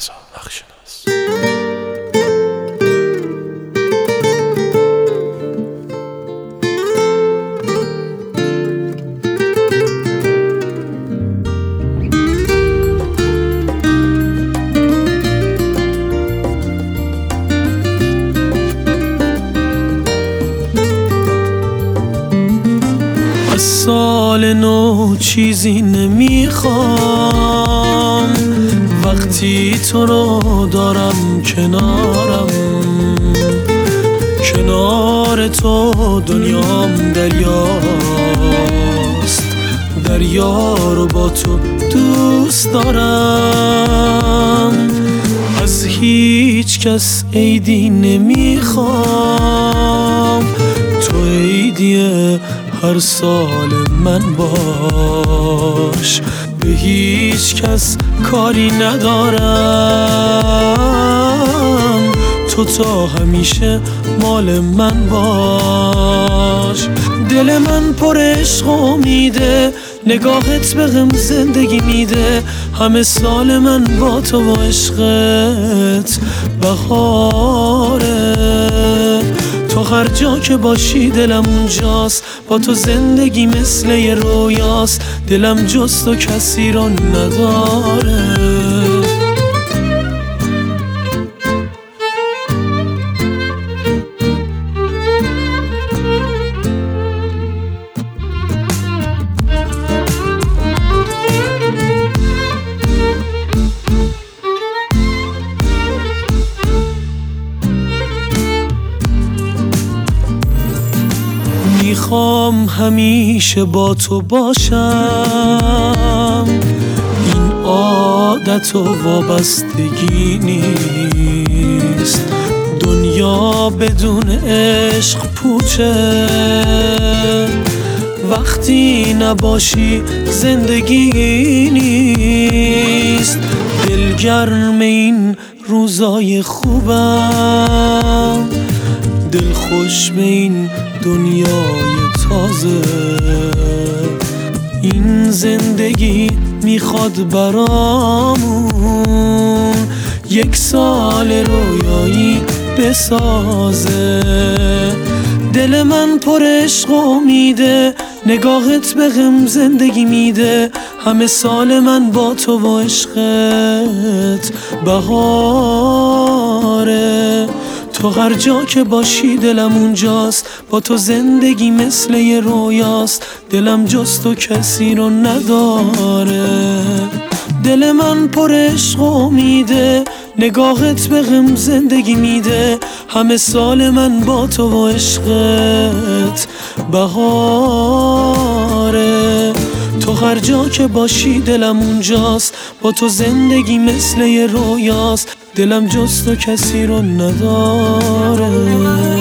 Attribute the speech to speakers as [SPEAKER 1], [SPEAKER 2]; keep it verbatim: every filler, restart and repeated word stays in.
[SPEAKER 1] رضا نقش‌شناس.
[SPEAKER 2] از سال نو چیزی نمیخوام، وقتی تو رو دارم کنارم، کنار تو دنیام دریاست، دریا رو با تو دوست دارم. از هیچ کس عیدی نمیخوام، تو عیدی هر سال من باش. به هیچ کس کاری ندارم، تو تا همیشه مال من باش. دل من پر عشق و امیده، نگاهت بهم زندگی میده. همه سال من با تو و عشقت بهاره. تو هر جا که باشی دلم اونجاست، با تو زندگی مثل یه رویاست. دلم جز تو کسی رو نداره. میخوام همیشه با تو باشم، این عادت و وابستگی نیست. دنیا بدون عشق پوچه، وقتی نباشی زندگی نیست. دلگرم این روزای خوبم، دل خوش به این دنیای تازه. این زندگی میخواد برامون یک سال رویایی بسازه. دل من پر عشق و امیده، نگاهت بهم زندگی میده. همه سال من با تو و عشقت بهاره. تو هر جا که باشی دلم اونجاست، با تو زندگی مثل یه رویاست. دلم جز تو کسی رو نداره. دل من پر عشق و امیده، نگاهت بهم زندگی میده. همه سال من با تو و عشقت بهاره. تو هر جا که باشی دلم اونجاست، با تو زندگی مثل یه رویاست. دلم جز تو کسی رو نداره.